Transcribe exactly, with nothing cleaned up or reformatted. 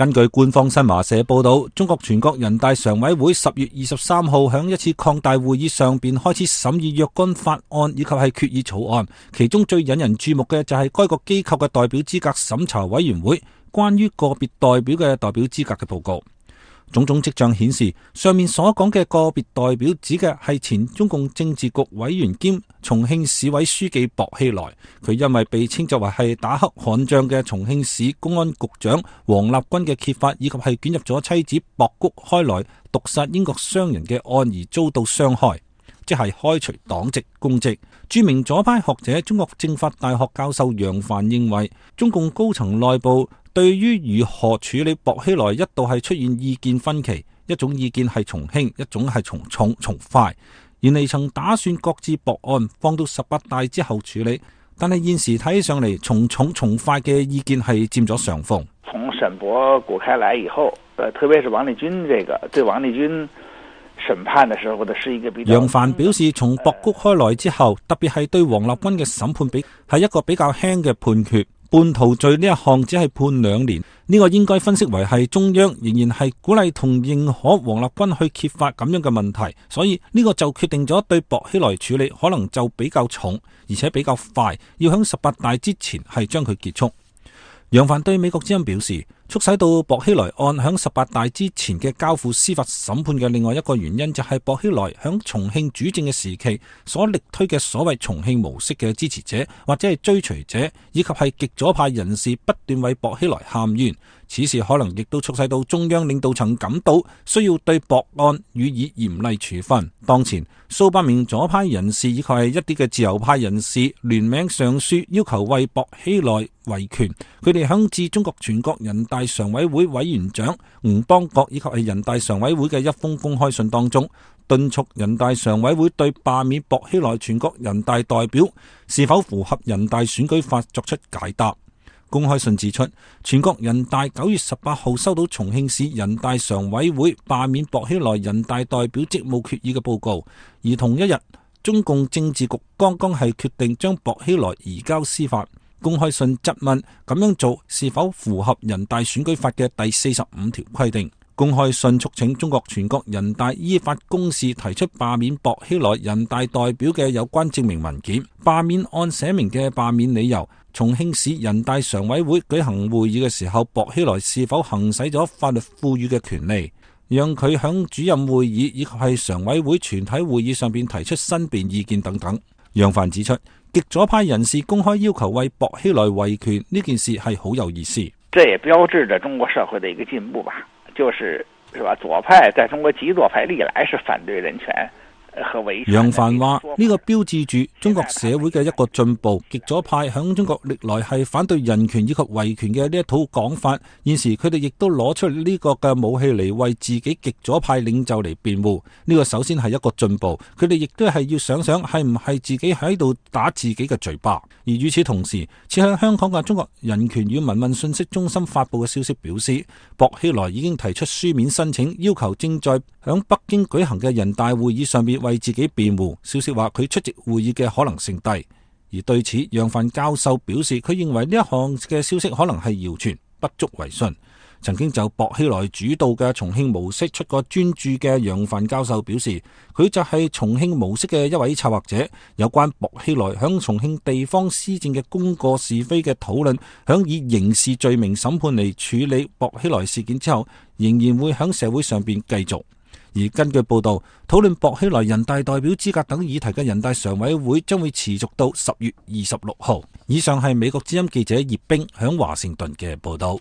根據官方新華社報道，中國全國人大常委會十月二十三號響一次擴大會議上邊開始審議若干法案以及係決議草案，其中最引人注目嘅就係該個機構嘅代表資格審查委員會關於個別代表嘅代表資格嘅報告。種種跡象顯示，上面所講嘅個別代表指嘅係前中共政治局委員兼重慶市委書記薄熙來。佢因為被稱作為係打黑悍將嘅重慶市公安局長王立軍嘅揭發，以及係捲入咗妻子薄谷開來毒殺英國商人嘅案而遭到傷害，即係開除黨籍公職。著名左派學者、中國政法大學教授楊帆認為，中共高層內部對於如何處理薄熙來一度係出現意見分歧，一種意見係從輕，一種係從重從快。原嚟曾打算擱置薄案放到十八大之後處理，但係現時睇起上嚟，從重從快嘅意見係佔咗上風。 從沈薄谷開來以後，呃，特別是王立軍這個對王立軍審判的時候的是一個比較。 楊帆表示，從薄谷開來之後，特別係對王立軍嘅審判比係一個比較輕嘅判決。叛徒罪呢一項只係判兩年，呢個應該分析為係中央仍然係鼓勵同認可王立軍去揭發咁樣嘅問題，所以呢個就決定咗對薄熙來處理可能就比較重，而且比較快，要響十八大之前係將佢結束。楊帆對美國之音表示，促使到薄熙來案響十八大之前嘅交付司法審判嘅另外一個原因，就係薄熙來響重慶主政嘅時期所力推嘅所謂重慶模式嘅支持者或者係追隨者，以及係極左派人士不斷為薄熙來喊冤。此事可能亦都促使到中央領導層感到需要對薄案予以嚴厲處分。當前數百名左派人士以及係一啲嘅自由派人士聯名上書，要求為薄熙來維權。佢哋響致中國全國人大常委會委員長吳邦國以及係人大常委會嘅一封公開信當中，敦促人大常委會對罷免薄熙來全國人大代表是否符合人大選舉法作出解答。公開信指出，全國人大九月十八號收到重慶市人大常委會罷免薄熙來人大代表職務決議嘅報告，而同一日，中共政治局剛剛係決定將薄熙來移交司法。公開信質問咁樣做是否符合人大選舉法嘅第四十五條規定。公開信促請中國全國人大依法公示提出罷免薄熙來人大代表嘅有關證明文件。罷免案寫明嘅罷免理由，重慶市人大常委會舉行會議嘅時候，薄熙來是否行使咗法律賦予嘅權利，讓佢響主任會議以及係常委會全體會議上邊提出申辯意見等等。楊帆指出，極左派人士公開要求為薄熙來維權呢件事係好有意思。 這也標誌着中國社會的一個進步吧，就是是吧？左派在中國極左派歷來是反對人權和維權。 楊帆話呢個標誌住中國社會嘅一個進步，極左派響中國歷來係反對人權以及維權嘅呢一套講法，現時佢哋亦都攞出呢個嘅武器嚟為自己極左派領袖嚟辯護。呢個首先係一個進步，佢哋亦都係要想想係唔係自己喺度打自己嘅嘴巴。而與此同時，此向香港嘅中國人權與民運信息中心發佈嘅消息表示，薄熙來已經提出書面申請，要求正在響北京舉行嘅人大會議上面為自己辯護。消息話佢出席會議嘅可能性低，而對此楊帆教授表示，佢認為呢一項嘅消息可能係謠傳，不足為信。曾經就薄熙來主導嘅重慶模式出過專著嘅楊帆教授表示，佢就係重慶模式嘅一位策劃者。有關薄熙來響重慶地方施政嘅功過是非嘅討論，響以刑事罪名審判嚟處理薄熙來事件之後，仍然會響社會上邊繼續。而根據報道，討論薄熙來人大代表資格等議題嘅人大常委會將會持續到十月二十六號。以上係美國之音記者葉冰響華盛頓嘅報道。